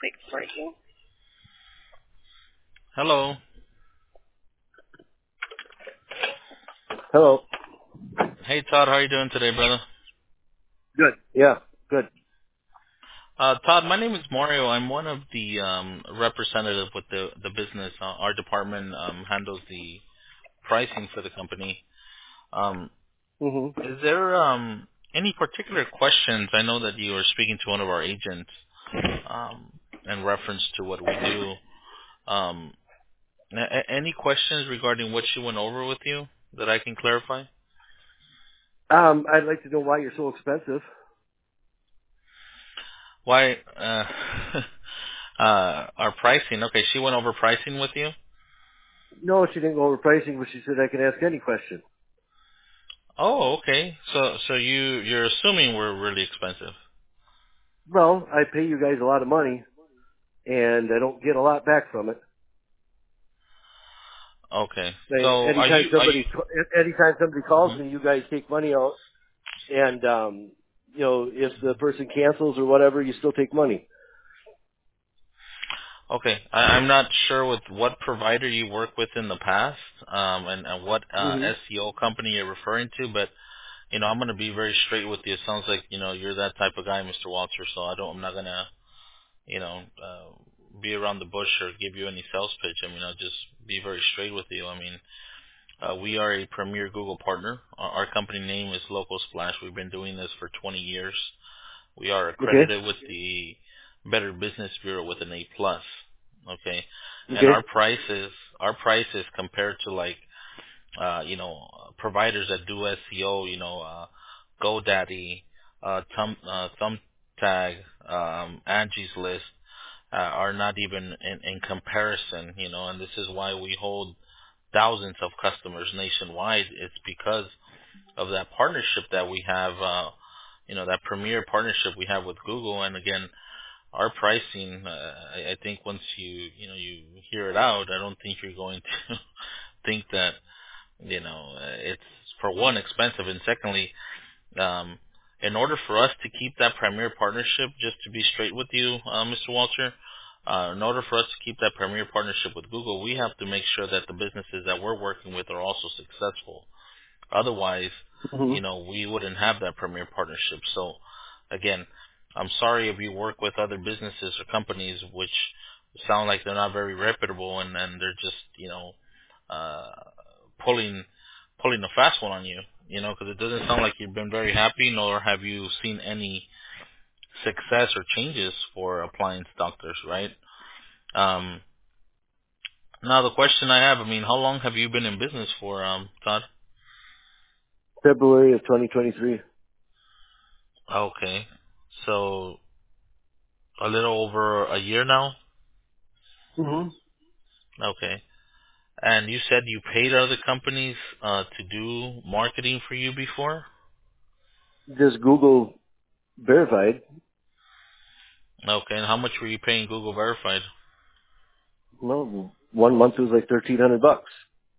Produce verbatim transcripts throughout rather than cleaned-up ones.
quick for you. Hello. Hello. Hey, Todd. How are you doing today, brother? Good. Yeah, good. Uh, Todd, my name is Mario. I'm one of the um, representative with the the business. Uh, our department um, handles the pricing for the company. Um, hmm is there um, any particular questions? I know that you were speaking to one of our agents um, in reference to what we do. Um, a- a- any questions regarding what she went over with you that I can clarify? Um, I'd like to know why you're so expensive. Why? Uh, uh, our pricing. Okay, she went over pricing with you. No, she didn't go over pricing, but she said I can ask any question. Oh, okay. So so you you're assuming we're really expensive. Well, I pay you guys a lot of money, and I don't get a lot back from it. Okay. They, So are anytime you are somebody, you anytime somebody calls mhm. me, you guys take money out, and um, you know, if the person cancels or whatever, you still take money. Okay. I, I'm not sure with what provider you worked with in the past, um, and, and what uh, hmm S E O company you're referring to, but you know I'm going to be very straight with you. It sounds like you know you're that type of guy, Mister Walter. So I don't. I'm not gonna you know uh, be around the bush or give you any sales pitch. I mean I'll just be very straight with you. I mean. Uh, we are a premier Google partner. Our, our company name is Local Splash. We've been doing this for twenty years. We are Okay. accredited with the Better Business Bureau with an A plus. Okay, and Okay. our prices, our prices compared to like, uh, you know, providers that do S E O, you know, uh, GoDaddy, uh, Thumb, uh, Thumbtag, um, Angie's List, uh, are not even in, in comparison. You know, and this is why we hold thousands of customers nationwide. It's because of that partnership that we have, uh, you know, that premier partnership we have with Google. And again, our pricing, uh, I, I think once you, you know, you hear it out, I don't think you're going to think that, you know, uh, it's for one expensive, and secondly, um, in order for us to keep that premier partnership, just to be straight with you, uh, Mister Walter, uh, in order for us to keep that premier partnership with Google, we have to make sure that the businesses that we're working with are also successful. Otherwise, hmm you know, we wouldn't have that premier partnership. So, again, I'm sorry if you work with other businesses or companies which sound like they're not very reputable, and then they're just, you know, uh, pulling pulling a fast one on you. You know, because it doesn't sound like you've been very happy, nor have you seen any success or changes for appliance doctors, right? Um, now the question I have, I mean, how long have you been in business for, um, Todd? February of twenty twenty-three. Okay, so a little over a year now. hmm Okay, and you said you paid other companies uh, to do marketing for you before. Just Google verified. Okay, and how much were you paying Google Verified? Well, one month was like thirteen hundred bucks.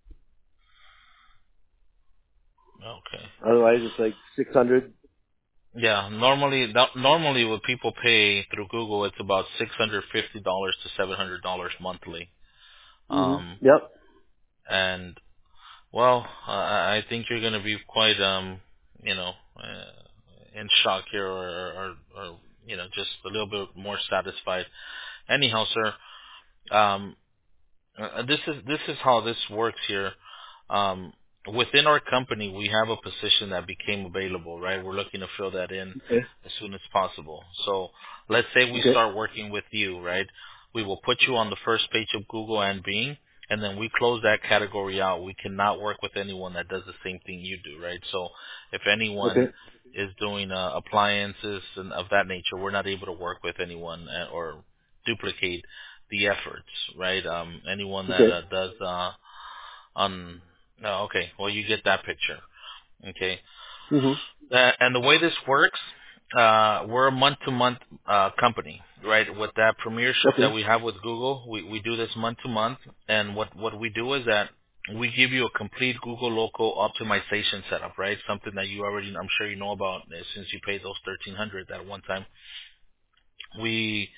Okay. Otherwise, it's like six hundred. Yeah, normally that, normally what people pay through Google, it's about six hundred fifty dollars to seven hundred dollars monthly. Mm-hmm. Um, Yep. and well, I, I think you're going to be quite, um, you know, uh, in shock here, or, or, or you know, just a little bit more satisfied. Anyhow, sir, um, uh, this is this is how this works here. Um, within our company, we have a position that became available, right? We're looking to fill that in Okay. as soon as possible. So let's say we Okay. start working with you, right? We will put you on the first page of Google and Bing, and then we close that category out. We cannot work with anyone that does the same thing you do, right? So if anyone Okay. is doing uh, appliances and of that nature, we're not able to work with anyone uh, or duplicate the efforts, right? Um, anyone that Okay. uh, does uh, on no, okay, well you get that picture, okay. Mhm. Uh, and the way this works, uh, we're a month-to-month uh, company, right? With that premiership that Okay. we have with Google, we, we do this month-to-month, and what what we do is that we give you a complete Google local optimization setup, right? Something that you already, I'm sure you know about uh, since you paid those thirteen hundred that one time. We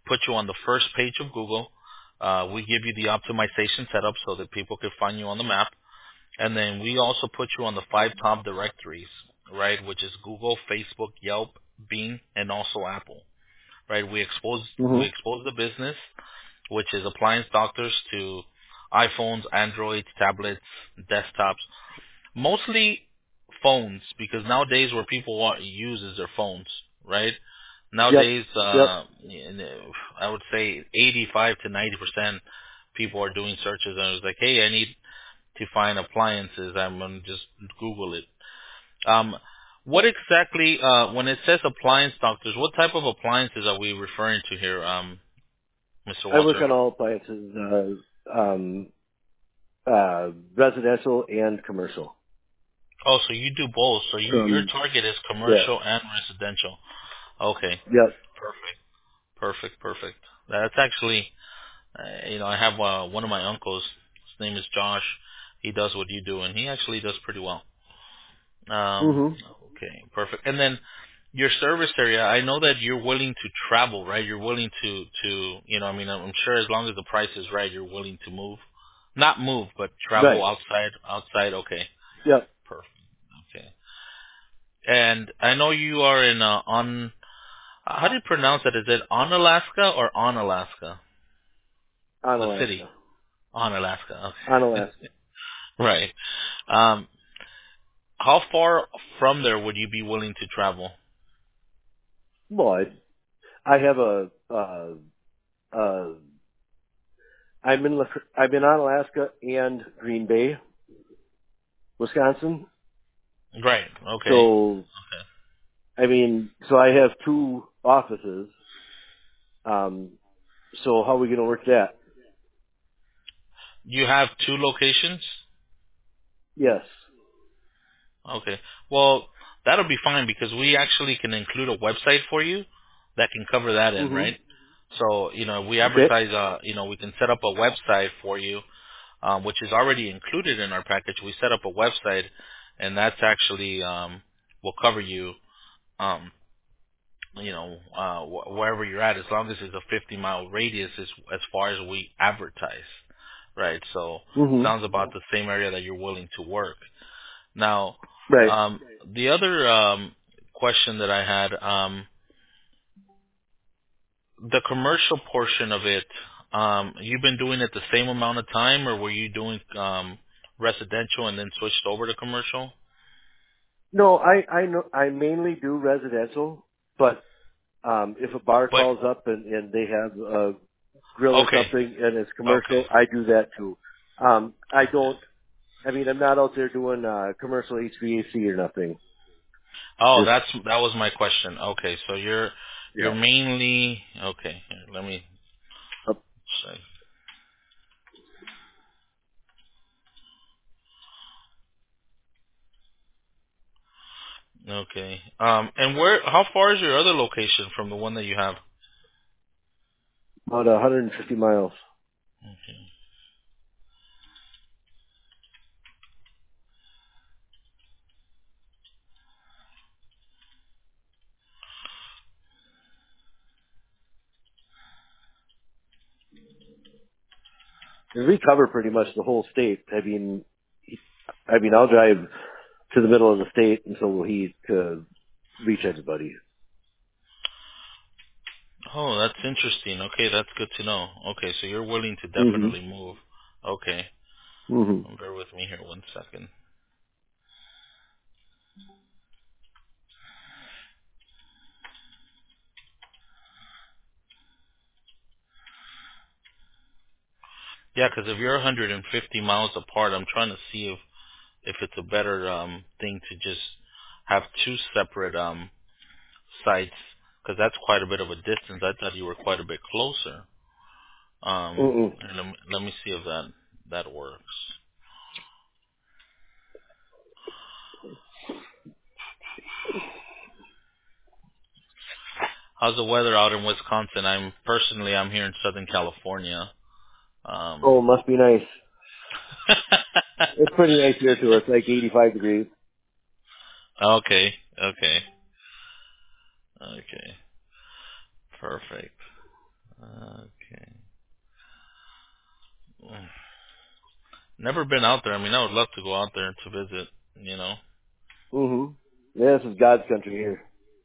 put you on the first page of Google. Uh, we give you the optimization setup so that people can find you on the map. And then we also put you on the five top directories, right, which is Google, Facebook, Yelp, Bing, and also Apple, right? We expose we Mhm. expose the business, which is appliance doctors, to iPhones, Androids, tablets, desktops, mostly phones, because nowadays where people want use is their phones, right? Yep. Nowadays, Yep. uh, I would say eighty-five to ninety percent people are doing searches and it's like, hey, I need to find appliances. I'm gonna just Google it. Um, what exactly, uh, when it says appliance doctors, what type of appliances are we referring to here, um, Mister I work Walter? on all appliances, uh, um, uh, residential and commercial. Oh, so you do both. So you, your From target is yeah. commercial and residential. Okay, Yep. perfect, perfect, perfect. That's actually, uh, you know, I have uh, one of my uncles. His name is Josh. He does what you do, and he actually does pretty well. Um, Mhm. okay, perfect. And then your service area, I know that you're willing to travel, right? You're willing to, to, you know, I mean, I'm sure as long as the price is right, you're willing to move. Not move, but travel Right. outside, outside, okay. Yep. Perfect. Okay. And I know you are in, uh, on, how do you pronounce it? Is it on Alaska or on Alaska? On The city. Alaska. On Alaska, On okay. Alaska. Right. Um, how far from there would you be willing to travel? Well, I, I have a, uh, uh, I'm in, La- I've been on Alaska and Green Bay, Wisconsin. Right, okay. So, I mean, so I have two offices. Um, so how are we going to work that? You have two locations? Yes. Okay. Well, that'll be fine because we actually can include a website for you that can cover that in, hmm right? So, you know, we Okay. advertise, uh, you know, we can set up a website for you, um, which is already included in our package. We set up a website, and that's actually um, will cover you, um, you know, uh, wh- wherever you're at, as long as it's a fifty mile radius, as as far as we advertise, right? So, hmm sounds about the same area that you're willing to work. Now, Right. um, the other um, question that I had, um, the commercial portion of it, um, you've been doing it the same amount of time, or were you doing um, residential and then switched over to commercial? No, I, I know, I mainly do residential, but, um, if a bar But calls up and, and they have a grill or okay, something and it's okay. commercial, I do that too. Um, I don't, I mean, I'm not out there doing, uh, commercial H V A C or nothing. Oh, Just, that's that was my question. Okay, so you're you're yeah. mainly okay. Here, let me Uh, say. Okay. Um, and where? How far is your other location from the one that you have? About one hundred fifty miles. Okay. And we cover pretty much the whole state. I mean, I mean, I'll drive to the middle of the state and so will he to reach everybody. Oh, that's interesting. Okay, that's good to know. Okay, so you're willing to hmm definitely move. Okay. hmm Bear with me here one second. Yeah, because if you're one hundred fifty miles apart, I'm trying to see if if it's a better um thing to just have two separate um sites, because that's quite a bit of a distance. I thought you were quite a bit closer. Um, Mm-mm. and let me, let me see if that that works. How's the weather out in Wisconsin? I'm personally I'm here in Southern California. Um, Oh, must be nice. It's pretty nice here too. It's like eighty-five degrees. okay, okay, okay, perfect. Okay. Never been out there. I mean, I would love to go out there to visit. You know, hmm Yeah, this is God's country here.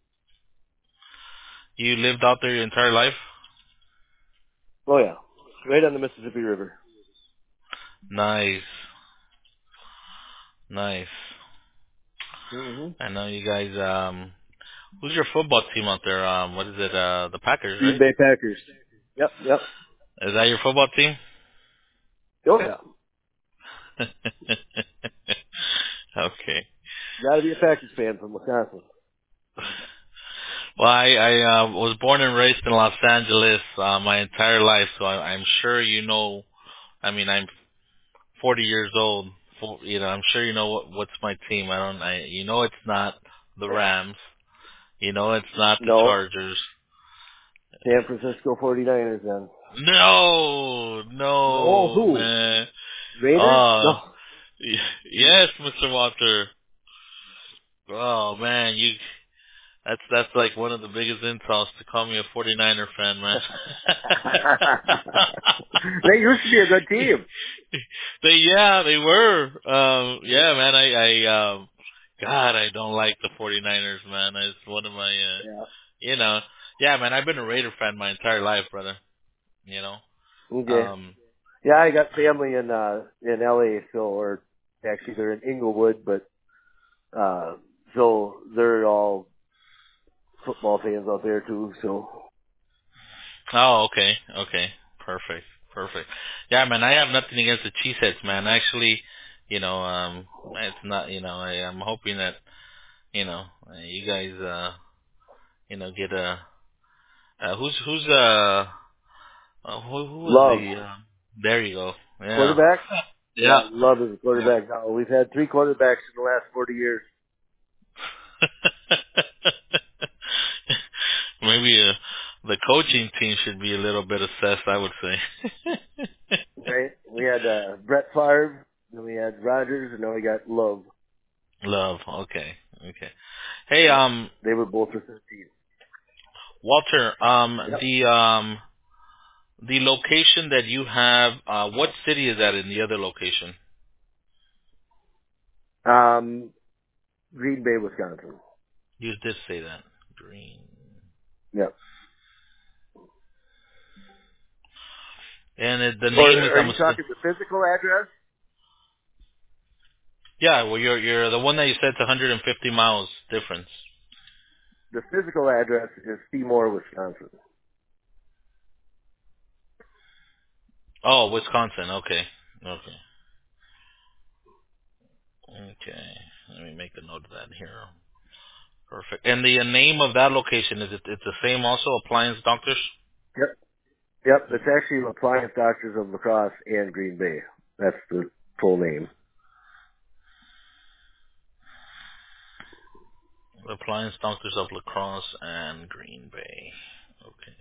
you lived out there your entire life. Oh yeah, right on the Mississippi River. Nice, nice. hmm I know you guys. Um, who's your football team out there? Um, what is it? Uh, the Packers, Green right? Bay Packers. Yep, yep. Is that your football team? Oh yeah. Okay. Got to be a Packers fan from Wisconsin. Well, I, I uh, was born and raised in Los Angeles uh, my entire life, so I, I'm sure you know. I mean, I'm forty years old. For, you know, I'm sure you know what, what's my team. I don't. I, you know, it's not the Rams. You know, it's not the No, Chargers. San Francisco forty-niners then. No, No, no, who? man. Raiders? Uh, No. y- yes, Mister Walter. Oh man, you. That's that's like one of the biggest insults to call me a forty-niner fan, man. They used to be a good team. they yeah, they were. Um yeah, man, I I um God, I don't like the forty-niners, man. It's one of my uh Yeah. you know. Yeah, man, I've been a Raider fan my entire life, brother. You know. Okay. Um Yeah, I got family in uh in L A, so or actually they're in Inglewood, but uh so they're all football fans out there too. So Oh, okay, okay. Perfect. Perfect. Yeah, man, I have nothing against the Cheeseheads, man. Actually, you know, um it's not you know, I I'm hoping that, you know, uh, you guys uh you know, get a uh, who's who's uh Uh, who, who was Love the? Uh, there you go. Yeah. quarterback. Yeah. Yeah, Love is a Yeah. quarterback now. We've had three quarterbacks in the last forty years. Maybe uh, the coaching team should be a little bit assessed, I would say. Right? We had uh, Brett Favre, then we had Rodgers, and now we got Love. Love. Okay. Okay. Hey, Yep. um, They were both with fifteen. Walter, um, Yep. the um, the location that you have, uh, what city is that in the other location? Um, Green Bay, Wisconsin. You did say that. Green. Yep. And it, the Or name is, are I'm you assuming. talking the physical address? Yeah, well, you're you're the one that you said it's one hundred fifty miles difference. The physical address is Seymour, Wisconsin. Oh, Wisconsin. Okay. Okay. Okay. Let me make a note of that here. Perfect. And the uh, name of that location, is it it's the same also, Appliance Doctors? Yep. Yep. It's actually Appliance Doctors of Lacrosse and Green Bay. That's the full name. Appliance Doctors of La Crosse and Green Bay. Okay.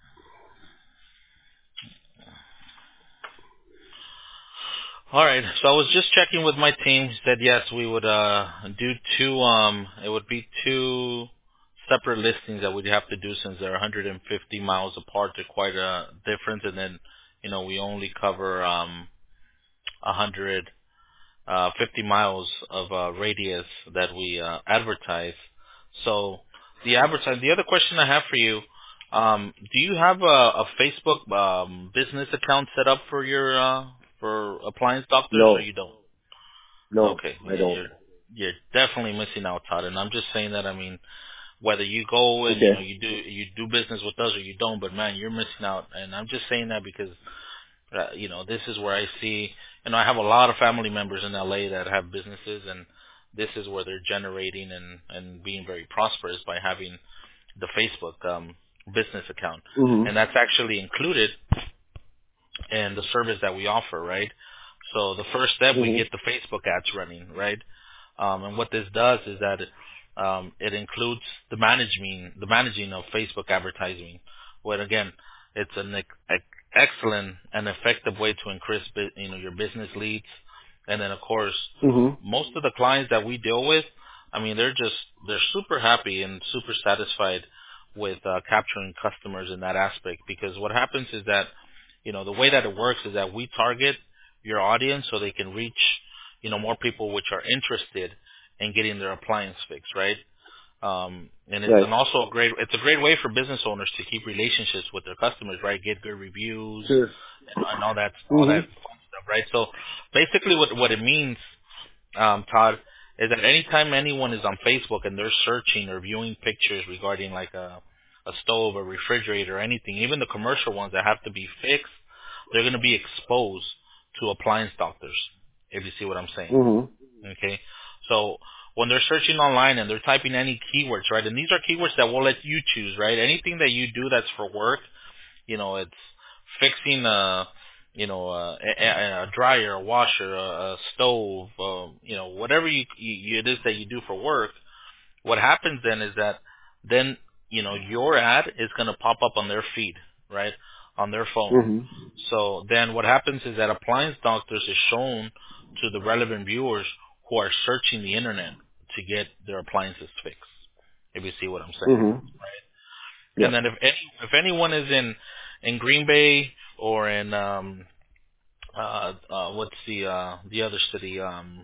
All right. So I was just checking with my team. Said yes, we would uh do two. Um, it would be two separate listings that we'd have to do since they're one hundred fifty miles apart. They're quite a difference, and then you know we only cover um one hundred fifty miles of uh, radius that we uh, advertise. So the advertise. The other question I have for you. Um, do you have a, a Facebook um, business account set up for your uh, for appliance doctors, or No. you don't? No, Okay, I yeah, don't. you're you're definitely missing out, Todd. And I'm just saying that. I mean, whether you go and you know Okay. you do you do business with us or you don't, but man, you're missing out. And I'm just saying that because uh, you know this is where I see. You know, I have a lot of family members in L A that have businesses, and this is where they're generating and and being very prosperous by having the Facebook um, business account, Mhm. and that's actually included in the service that we offer, right? So the first step, we Mhm. get the Facebook ads running, right? Um, and what this does is that it, um, it includes the managing the managing of Facebook advertising, where again, it's an ex- ex- excellent and effective way to increase bu- you know your business leads, and then of course, Mhm. most of the clients that we deal with, I mean, they're just they're super happy and super satisfied with uh, capturing customers in that aspect. Because what happens is that, you know, the way that it works is that we target your audience so they can reach, you know, more people which are interested in getting their appliance fixed, right? Um, and it's an Right. also a great, it's a great way for business owners to keep relationships with their customers, right? Get good reviews Sure. and, and all that, all that Mhm. fun stuff, right? So basically what, what it means, um, Todd, is that anytime anyone is on Facebook and they're searching or viewing pictures regarding like a, a stove, a refrigerator, or anything, even the commercial ones that have to be fixed, they're going to be exposed to appliance doctors, if you see what I'm saying. Mhm. Okay. So when they're searching online and they're typing any keywords, right, and these are keywords that will let you choose, right? Anything that you do that's for work, you know, it's fixing a, you know, a, a, a dryer, a washer, a, a stove, um, you know, whatever you, you it is that you do for work. What happens then is that then, you know, your ad is going to pop up on their feed, right, on their phone. Mhm. So then what happens is that appliance doctors is shown to the relevant viewers who are searching the internet to get their appliances fixed, if you see what I'm saying. Mhm. And Yep. then if any, if anyone is in in Green Bay or in um uh uh what's the uh the other city um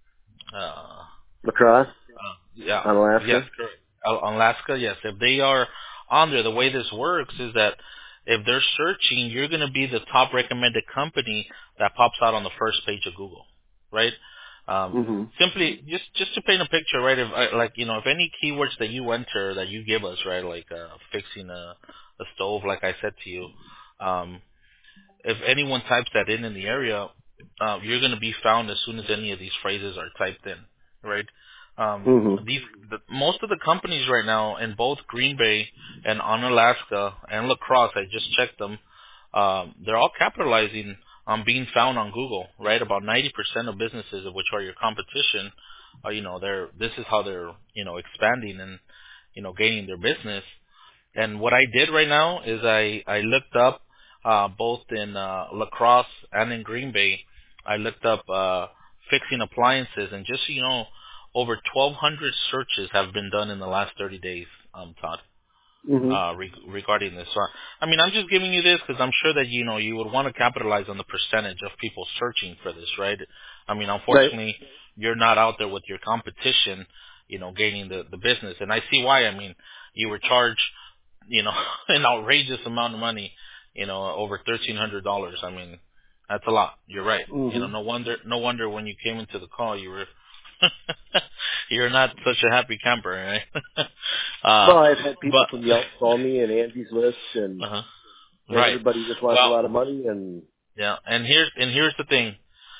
uh Lacrosse Uh, yeah. on Yes, Alaska. correct. Al- Alaska, yes. If they are on there, the way this works is that if they're searching, you're going to be the top recommended company that pops out on the first page of Google, right? Um, Mhm. simply, just just to paint a picture, right? If I- like you know, if any keywords that you enter that you give us, right, like uh, fixing a, a stove, like I said to you, um, if anyone types that in in the area, uh, you're going to be found as soon as any of these phrases are typed in, right? Um, Mhm. these the, most of the companies right now in both Green Bay and on Alaska and La Crosse, I just checked them. Um, they're all capitalizing on being found on Google, right? About ninety percent of businesses, of which are your competition, uh, you know, they're this is how they're you know expanding and you know gaining their business. And what I did right now is I, I looked up uh, both in uh, La Crosse and in Green Bay. I looked up uh, fixing appliances, and just so you know, over twelve hundred searches have been done in the last thirty days, um, Todd, Mhm. uh, re- regarding this. So, I mean, I'm just giving you this because I'm sure that you know you would want to capitalize on the percentage of people searching for this, right? I mean, Right. unfortunately, you're not out there with your competition, you know, gaining the the business, and I see why. I mean, you were charged you know, an outrageous amount of money, you know, over thirteen hundred dollars. I mean, that's a lot. You're right. You know, Mhm. no wonder, no wonder when you came into the call, you were, you're not such a happy camper, right? uh, Well, I've had people but, from Yelp call me and Angie's List, and uh and right. everybody just wants a Well, lot of money. And yeah, and here's and here's the thing: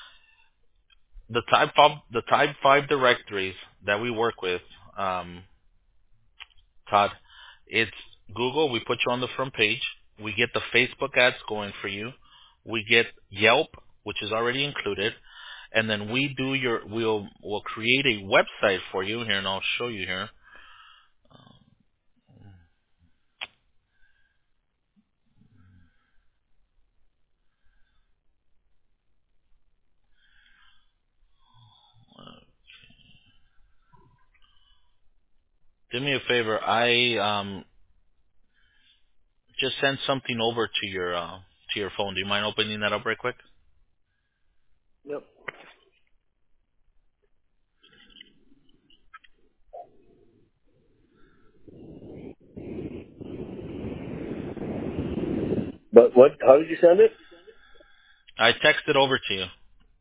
the type five, the type five directories that we work with, um, Todd, it's Google. We put you on the front page. We get the Facebook ads going for you. We get Yelp, which is already included, and then we do your. We'll we'll create a website for you here, and I'll show you here. Do me a favor. I um just sent something over to your uh, to your phone. Do you mind opening that up right quick? yep. But what? How did you send it? I texted over to you.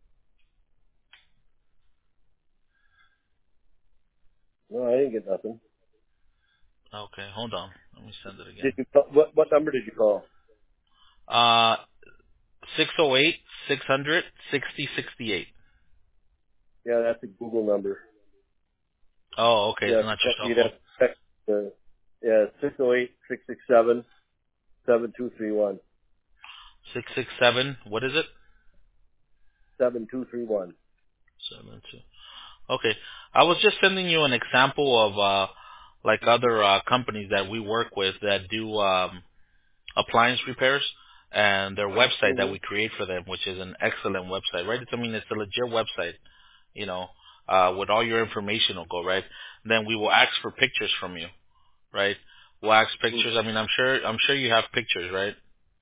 No, I didn't get nothing. Okay, hold on. Let me send it Did again. you? Call, what what number did you call? Uh, six oh eight, six hundred, sixty, sixty-eight. Yeah, that's a Google number. Oh, okay. Yeah, It's not your cell you'd phone. have to text the yeah six zero eight six six seven seven two three one Six six seven. What is it? seven two three one. Seven two. Okay. I was just sending you an example of uh like other uh companies that we work with that do um appliance repairs and their website that Mhm. we create for them, which is an excellent website, right? It's, I mean, it's a legit website, you know, uh with all your information will go, right? Then we will ask for pictures from you, right? wax Mm. pictures. I mean, I'm sure I'm sure you have pictures, right,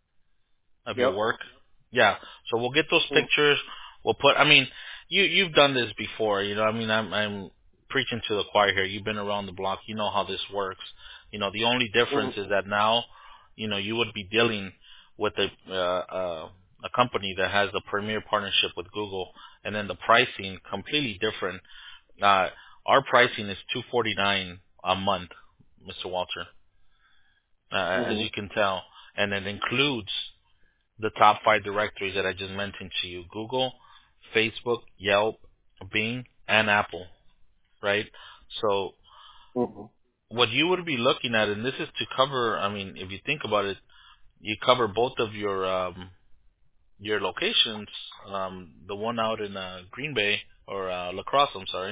of your Yep. work? Yeah. So we'll get those Mm. pictures. We'll put. I mean, you you've done this before. You know. I mean, I'm I'm preaching to the choir here. You've been around the block. You know how this works. You know, the only difference Mm. is that now, you know, you would be dealing with a uh, uh, a company that has a premier partnership with Google, and then the pricing completely different. Uh, our pricing is two forty nine a month, Mister Walter, uh, as you Mm. can tell, and it includes the top five directories that I just mentioned to you: Google, Facebook, Yelp, Bing, and Apple. Right? So Mm. what you would be looking at, and this is to cover. I mean, if you think about it, you cover both of your um, your locations. Um, the one out in uh, Green Bay or uh, La Crosse, I'm sorry.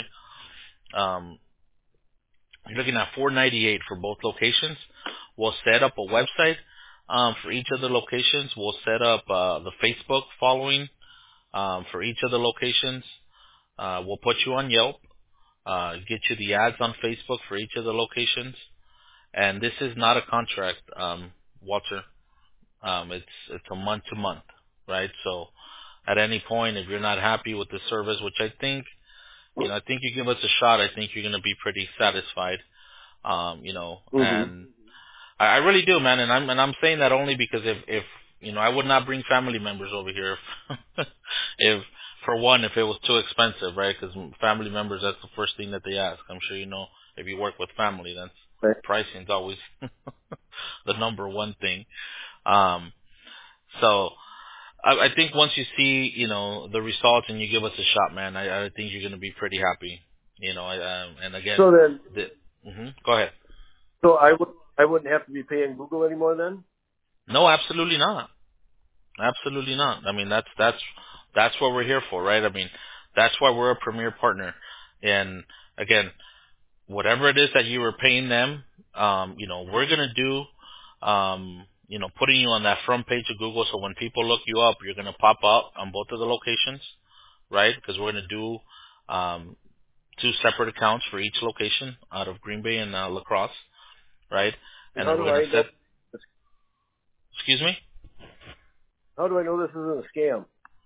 Um, you're looking at four ninety-eight for both locations. We'll set up a website um, for each of the locations. We'll set up uh, the Facebook following um, for each of the locations. Uh, we'll put you on Yelp, uh, get you the ads on Facebook for each of the locations. And this is not a contract, um, Walter. Um, it's it's a month to month, right? So at any point, if you're not happy with the service, which I think, you know, I think you give us a shot, I think you're going to be pretty satisfied. Um, you know, Mm. and I, I really do, man. And I'm and I'm saying that only because if if you know, I would not bring family members over here if, if for one, if it was too expensive, right? Because family members, that's the first thing that they ask. I'm sure you know if you work with family, that's Right. pricing's always the number one thing. Um, so I, I think once you see, you know, the results and you give us a shot, man, I, I think you're going to be pretty happy. You know, I, um, and again, So then, the, hmm go ahead. so I would I wouldn't have to be paying Google anymore then. No, absolutely not. Absolutely not. I mean, that's that's that's what we're here for, right? I mean, that's why we're a premier partner. And again, whatever it is that you were paying them, um, you know, we're gonna do, um, you know, putting you on that front page of Google. So when people look you up, you're gonna pop up on both of the locations, right? Because we're gonna do um, two separate accounts for each location out of Green Bay and uh, La Crosse, right? And And how then we're do gonna I know? set. Excuse me. How do I know this isn't a scam?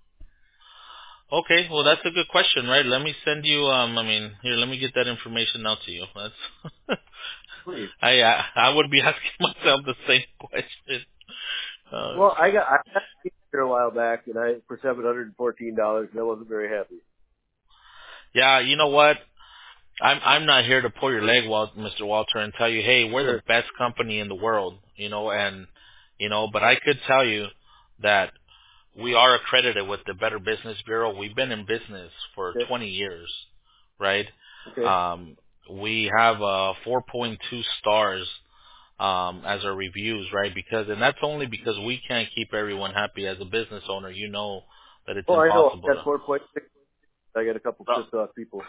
Okay, well that's a good question, right? Let me send you. Um, I mean, here, let me get that information out to you. That's. Please. I I I would be asking myself the same question. Uh, Well, I got I got a here a while back, and I for seven hundred and fourteen dollars, and I wasn't very happy. yeah, you know what? I'm I'm not here to pull your leg, Wal Mister Walter, and tell you, hey, we're the Sure. best company in the world, you know, and you know, but I could tell you that we are accredited with the Better Business Bureau. We've been in business for Okay. twenty years, right? Okay. Um, we have uh, four point two stars um, as our reviews, right? Because, and that's only because we can't keep everyone happy. As a business owner, you know that it's Oh, I know. impossible I got to. four point six. I got a couple pissed off people.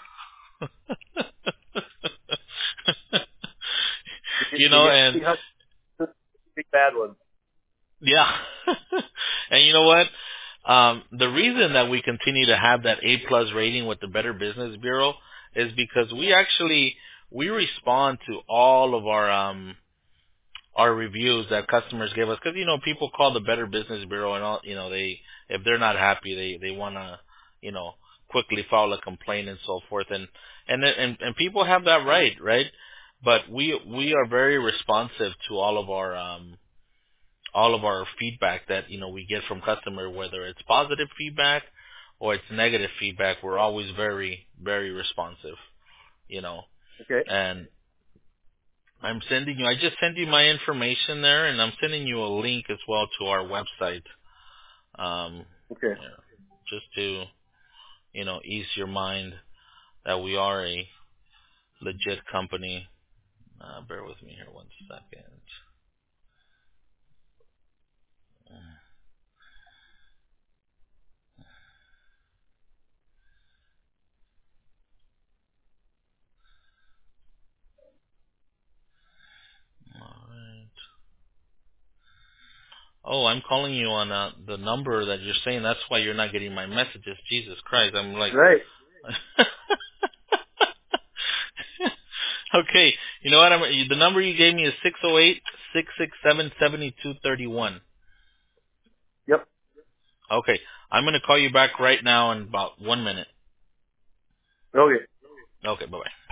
You get you you know, get and three hundred big bad ones. yeah, and you know what? Um, the reason that we continue to have that A plus rating with the Better Business Bureau is because we actually we respond to all of our um, our reviews that customers give us, because you know people call the Better Business Bureau and all, you know, they if they're not happy, they they want to, you know, quickly file a complaint and so forth, and and then- and and people have that right, right? But we we are very responsive to all of our um all of our feedback that, you know, we get from customer, whether it's positive feedback or it's negative feedback. We're always very very responsive, you know, Okay. and I'm sending you. I just sent you my information there, and I'm sending you a link as well to our website, um, Okay. yeah, just to, you know, ease your mind that we are a legit company. Uh, bear with me here one second. All right. Oh, I'm calling you on uh, the number that you're saying. That's why you're not getting my messages. Jesus Christ, I'm like. Right. Okay. You know what? I'm, the number you gave me is six oh eight, six six seven, seven two three one. Yep. Okay. I'm going to call you back right now in about one minute. Okay. Okay. Bye-bye.